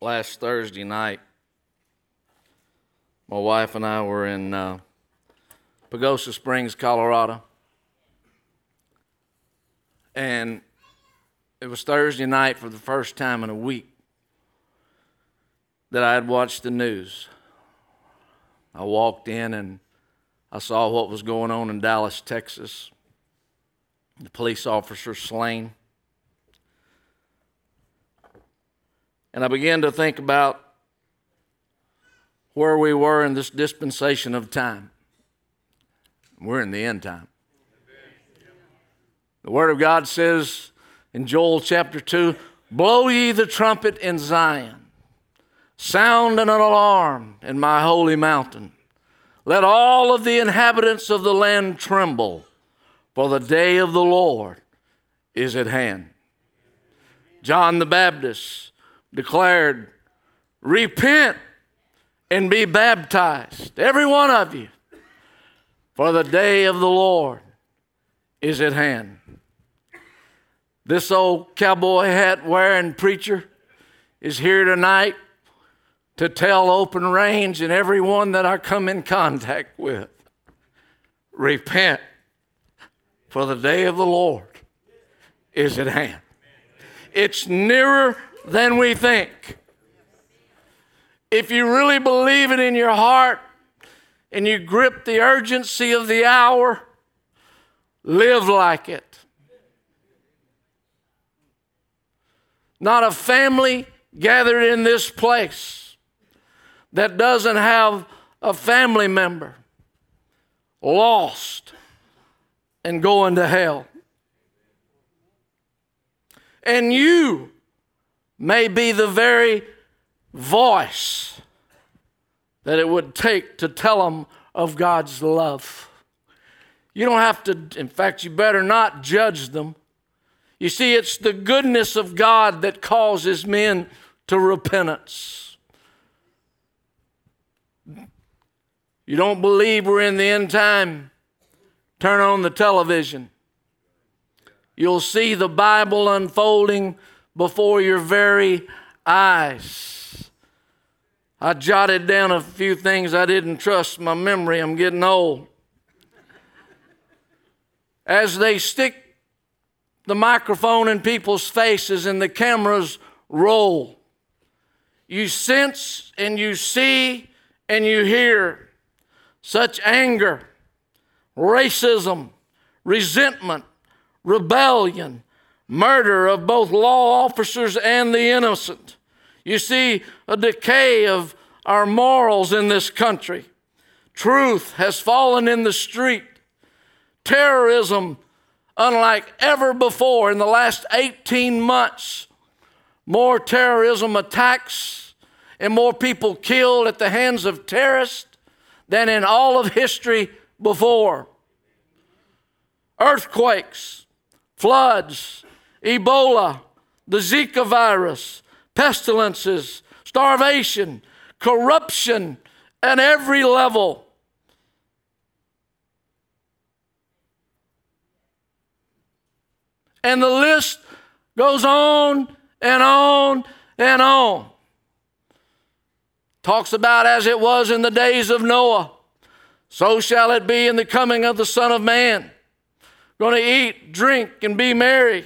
last Thursday night, my wife and I were in Pagosa Springs, Colorado. And it was Thursday night for the first time in a week that I had watched the news. I walked in and I saw what was going on in Dallas, Texas. The police officer slain. And I began to think about where we were in this dispensation of time. We're in the end time. The Word of God says in Joel chapter 2, "Blow ye the trumpet in Zion, sound an alarm in my holy mountain. Let all of the inhabitants of the land tremble, for the day of the Lord is at hand." John the Baptist declared, "Repent and be baptized, every one of you, for the day of the Lord is at hand." This old cowboy hat wearing preacher is here tonight to tell Open Range and everyone that I come in contact with, repent, for the day of the Lord is at hand. It's nearer than we think. If you really believe it in your heart and you grip the urgency of the hour, live like it. Not a family gathered in this place that doesn't have a family member lost and going to hell. And you may be the very voice that it would take to tell them of God's love. You don't have to, in fact, you better not judge them. You see, it's the goodness of God that causes men to repentance. You don't believe we're in the end time? Turn on the television. You'll see the Bible unfolding before your very eyes. I jotted down a few things I didn't trust my memory. I'm getting old. As they stick the microphone in people's faces and the cameras roll, you sense and you see and you hear such anger, racism, resentment, rebellion, murder of both law officers and the innocent. You see a decay of our morals in this country. Truth has fallen in the street. Terrorism, unlike ever before in the last 18 months, more terrorism attacks and more people killed at the hands of terrorists than in all of history before. Earthquakes, floods, Ebola, the Zika virus, pestilences, starvation, corruption at every level. And the list goes on and on and on. Talks about as it was in the days of Noah, so shall it be in the coming of the Son of Man. Going to eat, drink, and be merry.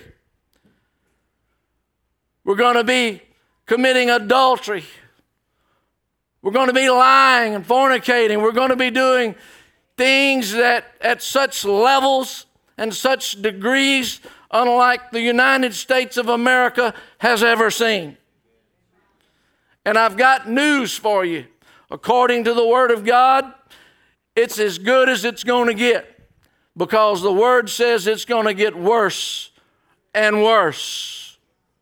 We're going to be committing adultery. We're going to be lying and fornicating. We're going to be doing things that at such levels and such degrees unlike the United States of America has ever seen. And I've got news for you. According to the Word of God, it's as good as it's going to get, because the Word says it's going to get worse and worse.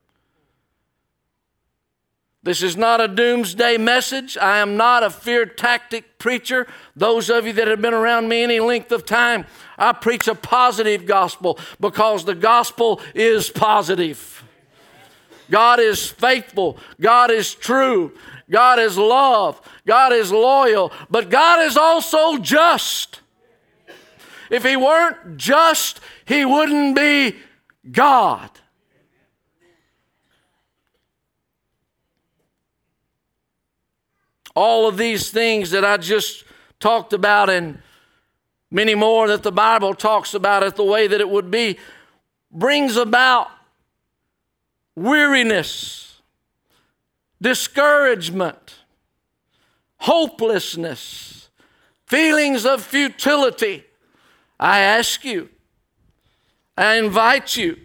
This is not a doomsday message. I am not a fear tactic preacher. Those of you that have been around me any length of time, I preach a positive gospel because the gospel is positive. God is faithful. God is true. God is love. God is loyal. But God is also just. If He weren't just, He wouldn't be God. All of these things that I just talked about and many more that the Bible talks about it the way that it would be, brings about weariness, discouragement, hopelessness, feelings of futility. I ask you, I invite you,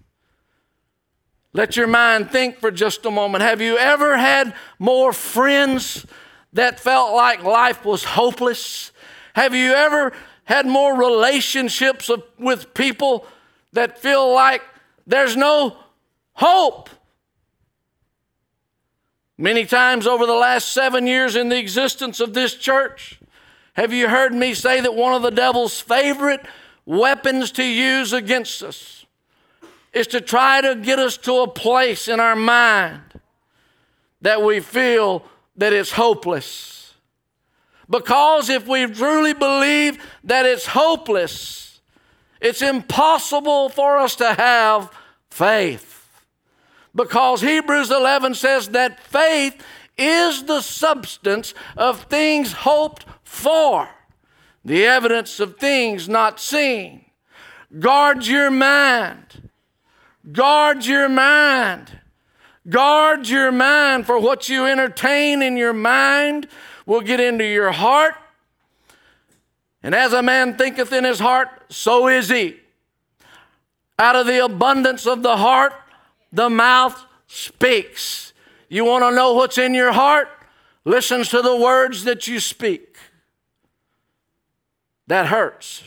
let your mind think for just a moment. Have you ever had more friends that felt like life was hopeless? Have you ever had more relationships with people that feel like there's no hope? Many times over the last 7 years in the existence of this church, have you heard me say that one of the devil's favorite weapons to use against us is to try to get us to a place in our mind that we feel that it's hopeless. Because if we truly believe that it's hopeless, it's impossible for us to have faith. Because Hebrews 11 says that faith is the substance of things hoped for, the evidence of things not seen. Guard your mind. Guard your mind. Guard your mind, for what you entertain in your mind will get into your heart. And as a man thinketh in his heart, so is he. Out of the abundance of the heart, the mouth speaks. You want to know what's in your heart? Listen to the words that you speak. That hurts.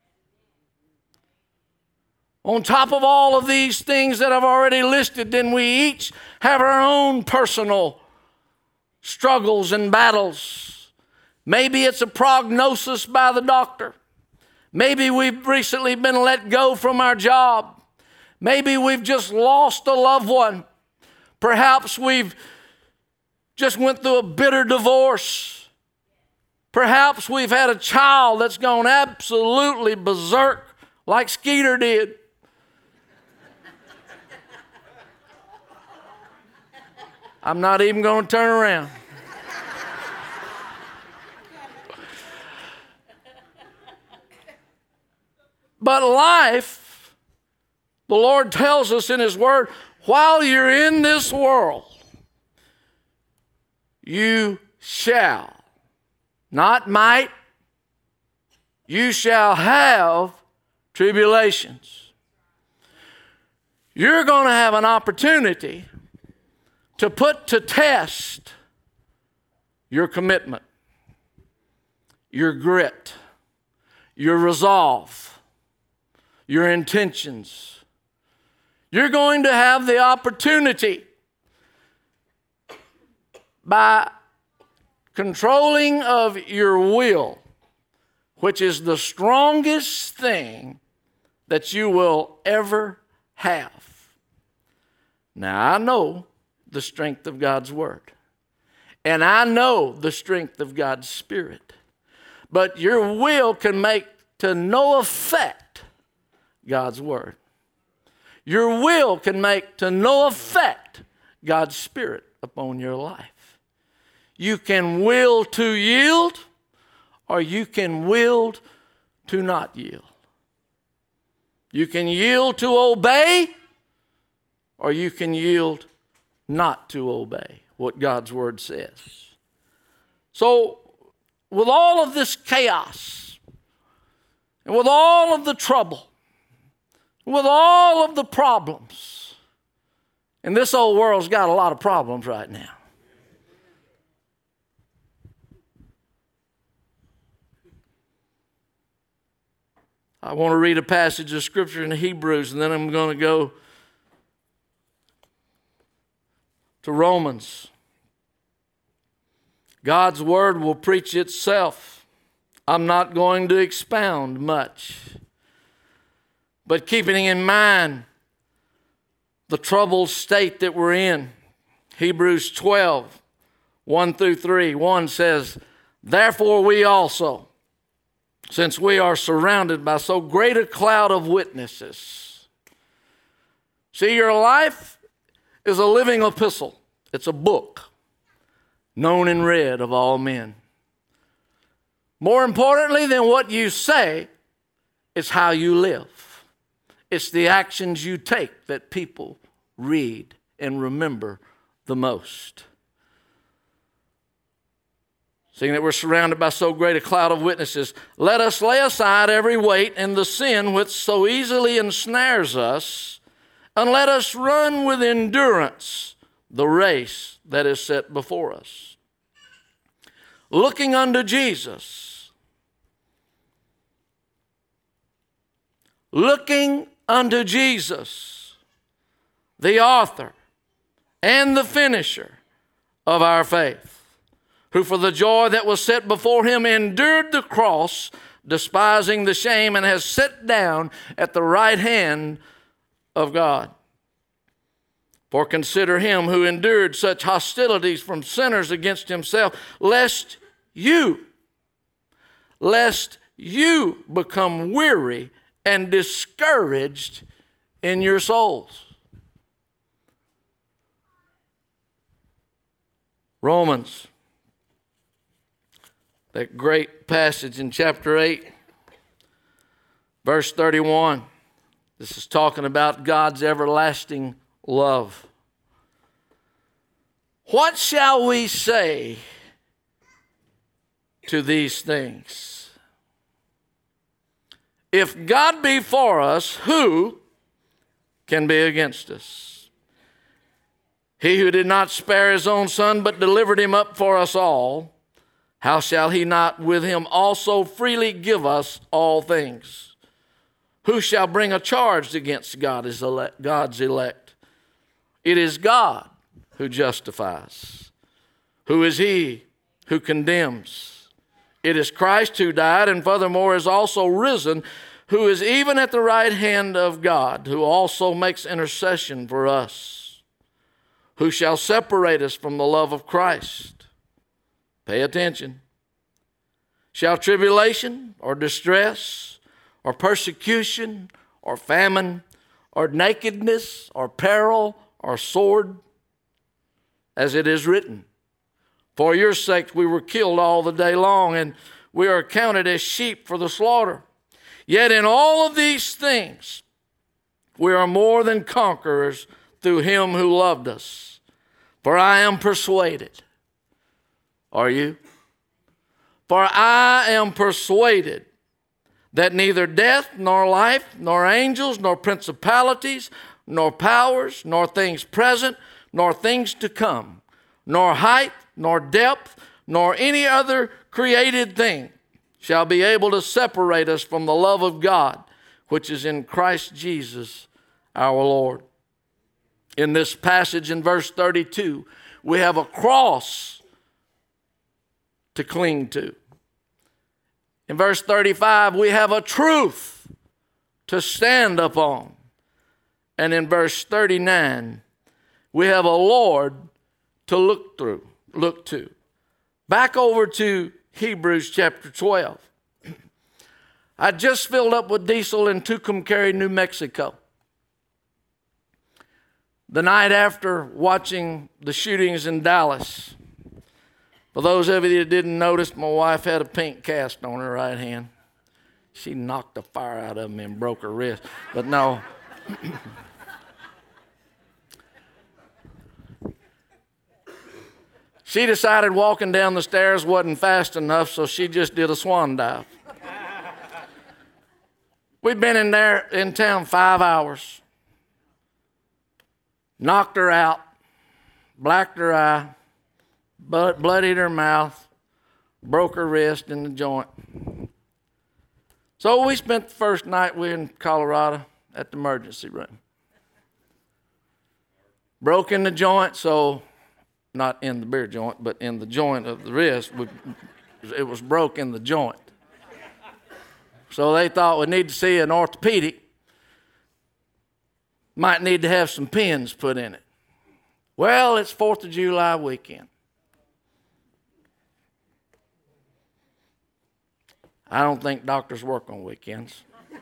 On top of all of these things that I've already listed, then we each have our own personal struggles and battles. Maybe it's a prognosis by the doctor. Maybe we've recently been let go from our job. Maybe we've just lost a loved one. Perhaps we've just went through a bitter divorce. Perhaps we've had a child that's gone absolutely berserk like Skeeter did. I'm not even going to turn around. But life, the Lord tells us in His Word, while you're in this world, you shall, not might, you shall have tribulations. You're going to have an opportunity to put to test your commitment, your grit, your resolve, your intentions. You're going to have the opportunity by controlling of your will, which is the strongest thing that you will ever have. Now, I know the strength of God's Word, and I know the strength of God's Spirit, but your will can make to no effect God's Word. Your will can make to no effect God's Spirit upon your life. You can will to yield, or you can will to not yield. You can yield to obey, or you can yield not to obey what God's Word says. So, with all of this chaos, and with all of the trouble, with all of the problems, and this old world's got a lot of problems right now. I want to read a passage of Scripture in Hebrews, and then I'm going to go to Romans. God's Word will preach itself. I'm not going to expound much. But keeping in mind the troubled state that we're in, Hebrews 12, 1 through 3, 1 says, "Therefore we also, since we are surrounded by so great a cloud of witnesses." See, your life is a living epistle. It's a book. known and read of all men. More importantly than what you say, it's how you live. It's the actions you take that people read and remember the most. Seeing that we're surrounded by so great a cloud of witnesses, let us lay aside every weight and the sin which so easily ensnares us, and let us run with endurance the race that is set before us. Looking unto Jesus. Looking unto Jesus, the author and the finisher of our faith, who for the joy that was set before him endured the cross, despising the shame, and has sat down at the right hand of God. For consider him who endured such hostilities from sinners against himself, lest you become weary and discouraged in your souls. Romans, that great passage in chapter 8, verse 31. This is talking about God's everlasting love. What shall we say to these things? If God be for us, who can be against us? He who did not spare his own son, but delivered him up for us all, how shall he not with him also freely give us all things? Who shall bring a charge against God's elect? It is God who justifies. Who is he who condemns? It is Christ who died and furthermore is also risen, who is even at the right hand of God, who also makes intercession for us. Who shall separate us from the love of Christ? Pay attention. Shall tribulation or distress or persecution or famine or nakedness or peril or sword? As it is written, for your sake we were killed all the day long, and we are counted as sheep for the slaughter. Yet in all of these things we are more than conquerors through him who loved us. For I am persuaded. Are you? For I am persuaded that neither death, nor life, nor angels, nor principalities, nor powers, nor things present, nor things to come, nor height, nor depth, nor any other created thing shall be able to separate us from the love of God, which is in Christ Jesus our Lord. In this passage in verse 32, we have a cross to cling to. In verse 35, we have a truth to stand upon. And in verse 39, we have a Lord to look to. Back over to Hebrews chapter 12. I just filled up with diesel in Tucumcari, New Mexico. The night after watching the shootings in Dallas. For those of you that didn't notice, my wife had a pink cast on her right hand. She knocked the fire out of me and broke her wrist. But no. She decided walking down the stairs wasn't fast enough, so she just did a swan dive. We'd been in town 5 hours. Knocked her out, blacked her eye, bloodied her mouth, broke her wrist in the joint. So we spent the first night we were in Colorado at the emergency room. Broke in the joint, so not in the beer joint, but in the joint of the wrist. It was broke in the joint. So they thought we need to see an orthopedic. Might need to have some pins put in it. Well, it's 4th of July weekend. I don't think doctors work on weekends.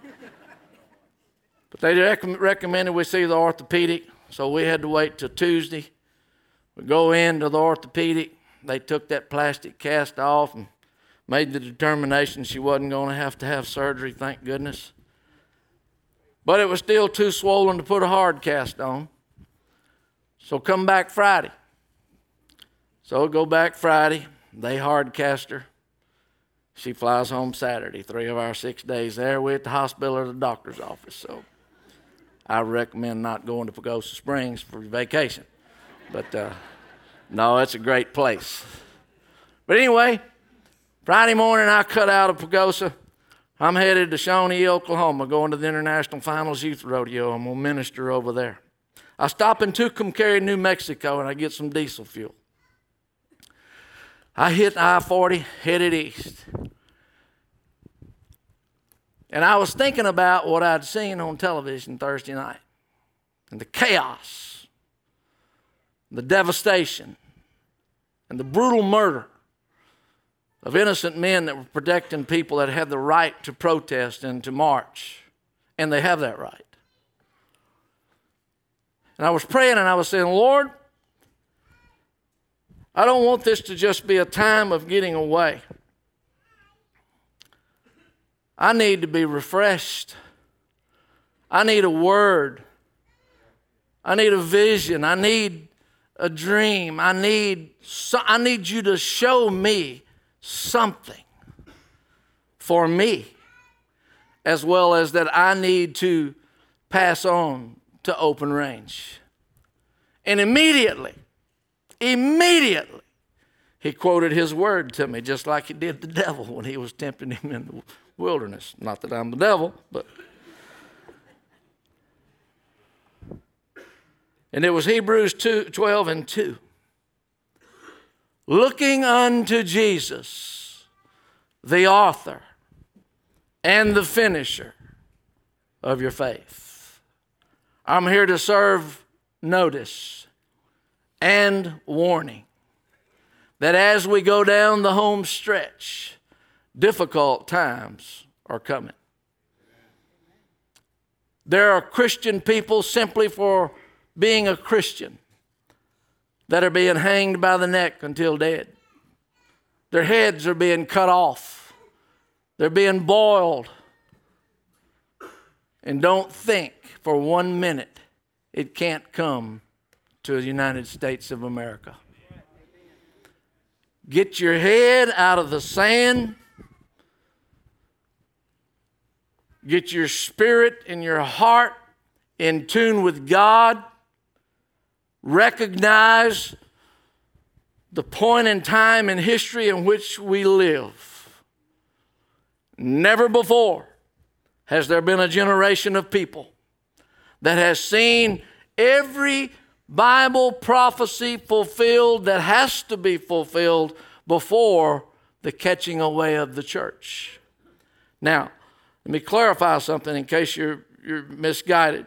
But they recommended we see the orthopedic, so we had to wait till Tuesday. We go into the orthopedic. they took that plastic cast off and made the determination she wasn't going to have surgery, thank goodness. But it was still too swollen to put a hard cast on. So come back Friday. So go back Friday. They hard cast her. She flies home Saturday, 3 of our 6 days there. We're at the hospital or the doctor's office. So I recommend not going to Pagosa Springs for vacation. But no, it's a great place. But anyway, Friday morning I cut out of Pagosa. I'm headed to Shawnee, Oklahoma, going to the International Finals Youth Rodeo. I'm going to minister over there. I stop in Tucumcari, New Mexico, and I get some diesel fuel. I hit I-40, headed east. And I was thinking about what I'd seen on television Thursday night, and the chaos, the devastation, and the brutal murder of innocent men that were protecting people that had the right to protest and to march. And they have that right. And I was praying and I was saying, Lord, I don't want this to just be a time of getting away. I need to be refreshed. I need a word. I need a vision. I need a dream. I need you to show me something for me, as well as that I need to pass on to Open Range. And immediately, he quoted his word to me, just like he did the devil when he was tempting him in the wilderness. Not that I'm the devil, but. And it was Hebrews 12:2. Looking unto Jesus, the author and the finisher of your faith. I'm here to serve notice and warning that as we go down the home stretch, difficult times are coming. There are Christian people simply for being a Christian that are being hanged by the neck until dead. Their heads are being cut off. They're being boiled. And don't think for 1 minute it can't come to the United States of America. Get your head out of the sand. Get your spirit and your heart in tune with God. Recognize the point in time in history in which we live. Never before has there been a generation of people that has seen every Bible prophecy fulfilled that has to be fulfilled before the catching away of the church. Now, let me clarify something in case you're misguided.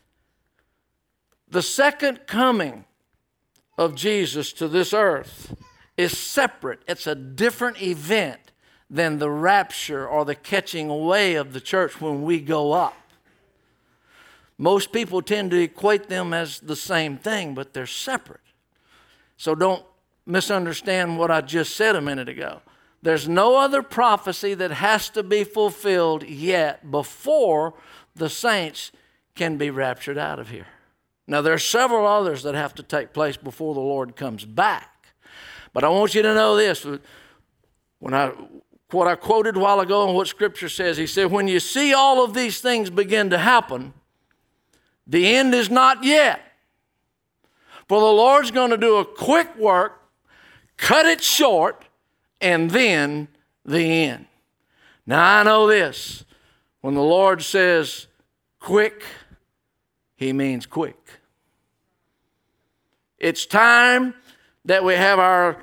The second coming of Jesus to this earth is separate. It's a different event than the rapture or the catching away of the church when we go up. Most people tend to equate them as the same thing, but they're separate. So don't misunderstand what I just said a minute ago. There's no other prophecy that has to be fulfilled yet before the saints can be raptured out of here. Now, there are several others that have to take place before the Lord comes back. But I want you to know this. What I quoted a while ago and what Scripture says, he said, when you see all of these things begin to happen, the end is not yet. For the Lord's going to do a quick work, cut it short, and then the end. Now, I know this. When the Lord says quick, He means quick. It's time that we have our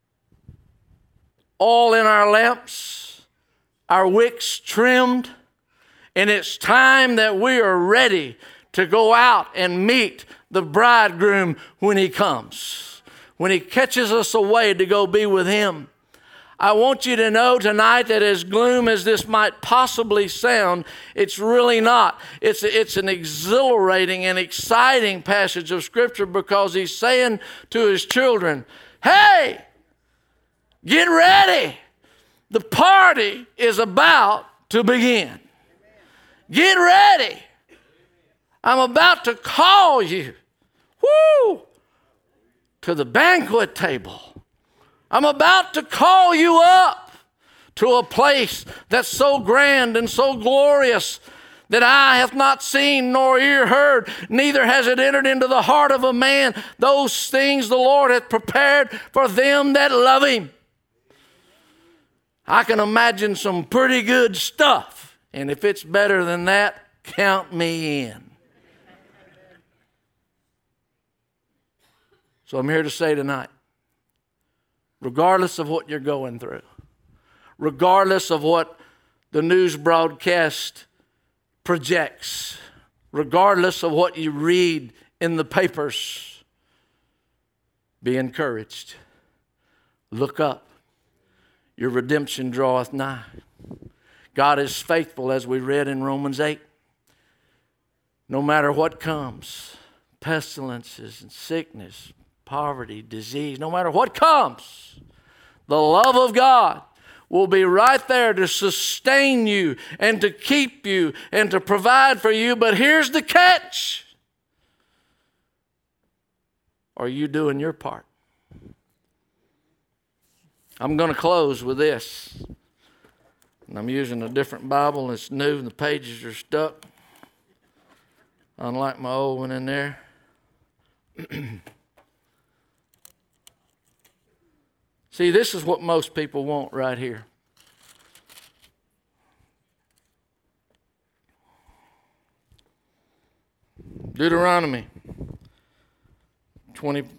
oil in our lamps, our wicks trimmed, and it's time that we are ready to go out and meet the bridegroom when he comes, when he catches us away to go be with him. I want you to know tonight that as gloom as this might possibly sound, it's really not. It's an exhilarating and exciting passage of Scripture because he's saying to his children, hey, Get ready. The party is about to begin. Get ready. I'm about to call you, to the banquet table. I'm about to call you up to a place that's so grand and so glorious that eye hath not seen nor ear heard, neither has it entered into the heart of a man. Those things the Lord hath prepared for them that love him. I can imagine some pretty good stuff, and if it's better than that, count me in. So I'm here to say tonight, regardless of what you're going through, regardless of what the news broadcast projects, regardless of what you read in the papers, be encouraged. Look up. Your redemption draweth nigh. God is faithful, as we read in Romans 8. No matter what comes, pestilences and sickness, poverty, disease, no matter what comes, the love of God will be right there to sustain you and to keep you and to provide for you. But here's the catch. Are you doing your part? I'm going to close with this. And I'm using a different Bible. It's new and the pages are stuck. Unlike my old one in there. See, this is what most people want right here. Deuteronomy 28.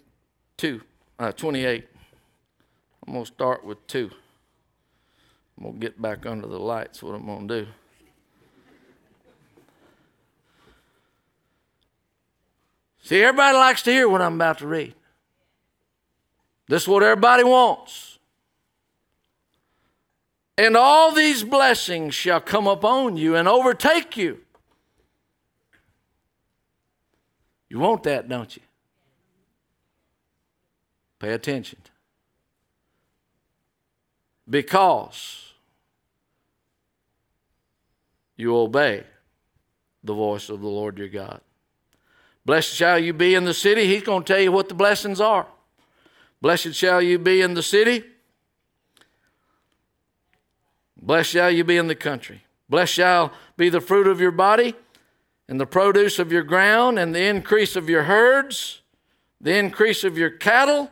I'm going to start with 2. I'm going to get back under the lights, what I'm going to do. See, everybody likes to hear what I'm about to read. This is what everybody wants. And all these blessings shall come upon you and overtake you. You want that, don't you? Pay attention. Because you obey the voice of the Lord your God. Blessed shall you be in the city. He's going to tell you what the blessings are. Blessed shall you be in the city. Blessed shall you be in the country. Blessed shall be the fruit of your body, and the produce of your ground, and the increase of your herds, the increase of your cattle,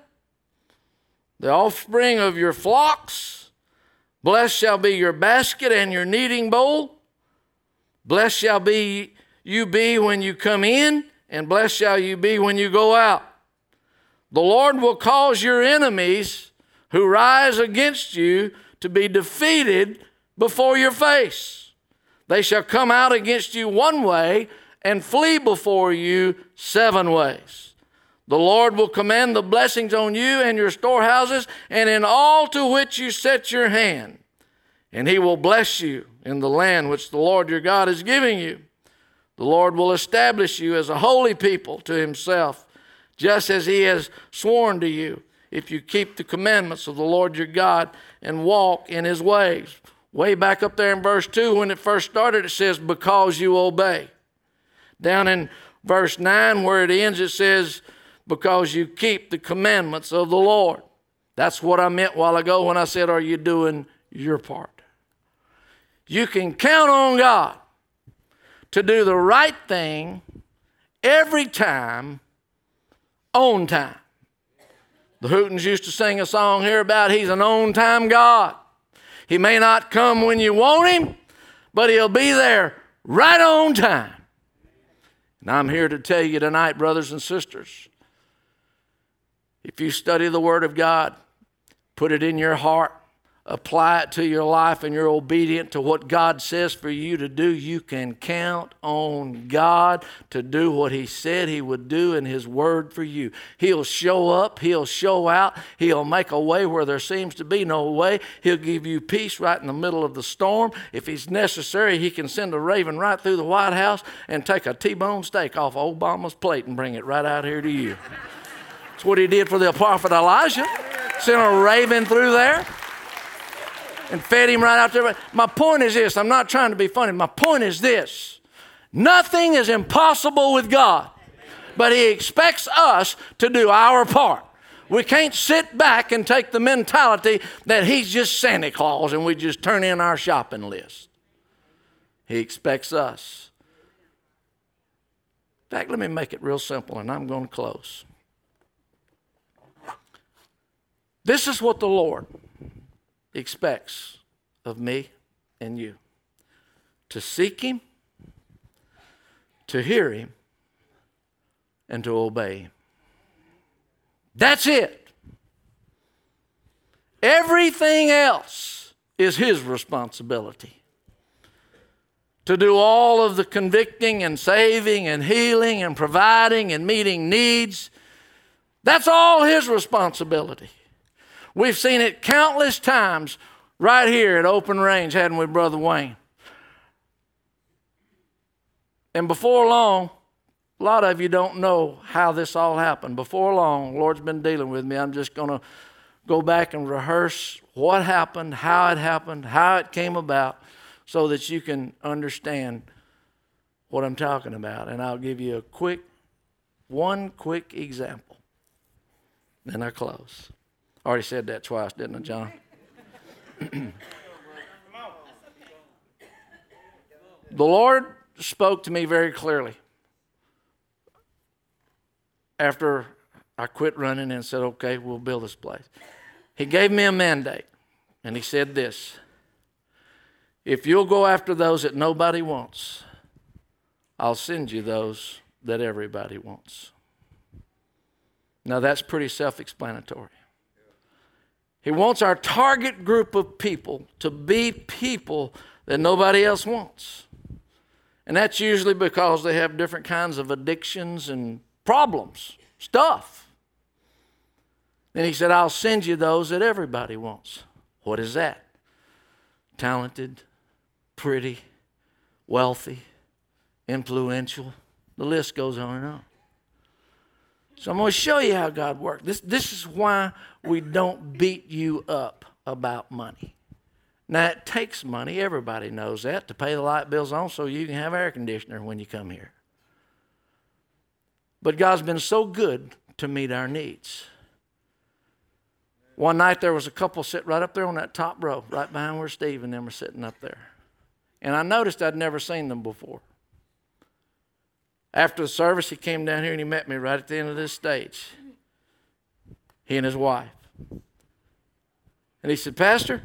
the offspring of your flocks. Blessed shall be your basket and your kneading bowl. Blessed shall be you be when you come in, and blessed shall you be when you go out. The Lord will cause your enemies who rise against you to be defeated before your face. They shall come out against you one way and flee before you 7 ways. The Lord will command the blessings on you and your storehouses and in all to which you set your hand. And he will bless you in the land which the Lord your God is giving you. The Lord will establish you as a holy people to himself, just as he has sworn to you, if you keep the commandments of the Lord your God and walk in his ways. Way back up there in verse 2, when it first started, it says, because you obey. Down in verse 9, where it ends, it says, because you keep the commandments of the Lord. That's what I meant a while ago when I said, are you doing your part? You can count on God to do the right thing every time, on time. The Hootens used to sing a song here about he's an on-time God. He may not come when you want him, but he'll be there right on time. And I'm here to tell you tonight, brothers and sisters, if you study the Word of God, put it in your heart, apply it to your life, and you're obedient to what God says for you to do, you can count on God to do what he said he would do in his word for you. He'll show up. He'll show out. He'll make a way where there seems to be no way. He'll give you peace right in the middle of the storm. If it's necessary, he can send a raven right through the White House and take a T-bone steak off Obama's plate and bring it right out here to you. That's what he did for the prophet Elijah. Sent a raven through there and fed him right out there. My point is this. I'm not trying to be funny. My point is this. Nothing is impossible with God, but He expects us to do our part. We can't sit back and take the mentality that He's just Santa Claus and we just turn in our shopping list. He expects us. In fact, let me make it real simple, and I'm going to close. This is what the Lord expects of me and you. To seek Him, to hear Him, and to obey Him. That's it. Everything else is His responsibility. To do all of the convicting and saving and healing and providing and meeting needs, that's all His responsibility. We've seen it countless times right here at Open Range, hadn't we, Brother Wayne? And before long, a lot of you don't know how this all happened. Before long, the Lord's been dealing with me. I'm just going to go back and rehearse what happened, how it came about, so that you can understand what I'm talking about. And I'll give you one quick example. Then I close. I already said that twice, didn't I, John? The Lord spoke to me very clearly after I quit running and said, okay, we'll build this place. He gave me a mandate, and He said this: if you'll go after those that nobody wants, I'll send you those that everybody wants. Now that's pretty self-explanatory. He wants our target group of people to be people that nobody else wants. And that's usually because they have different kinds of addictions and problems, stuff. Then He said, I'll send you those that everybody wants. What is that? Talented, pretty, wealthy, influential. The list goes on and on. So I'm going to show you how God works. This is why we don't beat you up about money. Now, it takes money, everybody knows that, to pay the light bills on so you can have air conditioner when you come here. But God's been so good to meet our needs. One night there was a couple sitting right up there on that top row, right behind where Steve and them were sitting up there. And I noticed I'd never seen them before. After the service, he came down here and he met me right at the end of this stage. He and his wife. And he said, Pastor,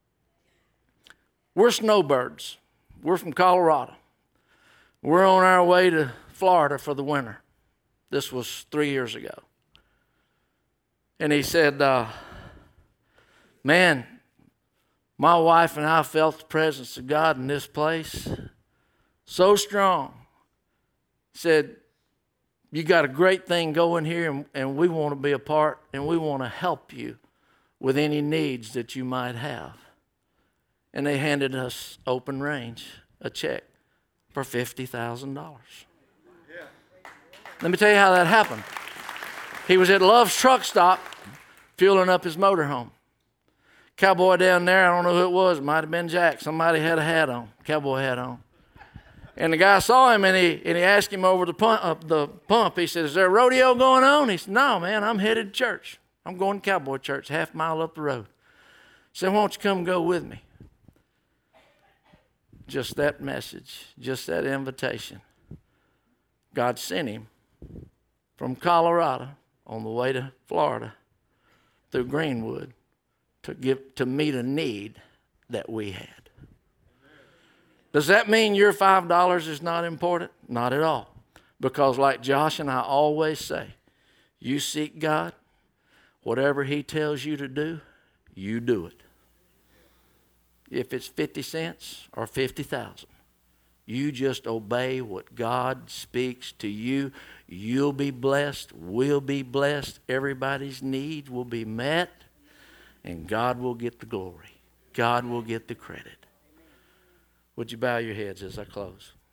we're snowbirds. We're from Colorado. We're on our way to Florida for the winter. This was 3 years ago. And he said, man, my wife and I felt the presence of God in this place so strong. Said, you got a great thing going here, and we want to be a part, and we want to help you with any needs that you might have. And they handed us Open Range a check for $50,000. Let me tell you how that happened. He was at Love's truck stop fueling up his motorhome. Cowboy down there, I don't know who it was. It might have been Jack. Somebody had a hat on, cowboy hat on. And the guy saw him, and he asked him over the pump. He said, is there a rodeo going on? He said, no, man, I'm headed to church. I'm going to cowboy church, half a mile up the road. He said, why don't you come go with me? Just that message, just that invitation. God sent him from Colorado on the way to Florida through Greenwood to meet a need that we had. Does that mean your $5 is not important? Not at all. Because like Josh and I always say, you seek God, whatever He tells you to do, you do it. If it's 50 cents or 50,000, you just obey what God speaks to you. You'll be blessed. We'll be blessed. Everybody's needs will be met. And God will get the glory. God will get the credit. Would you bow your heads as I close?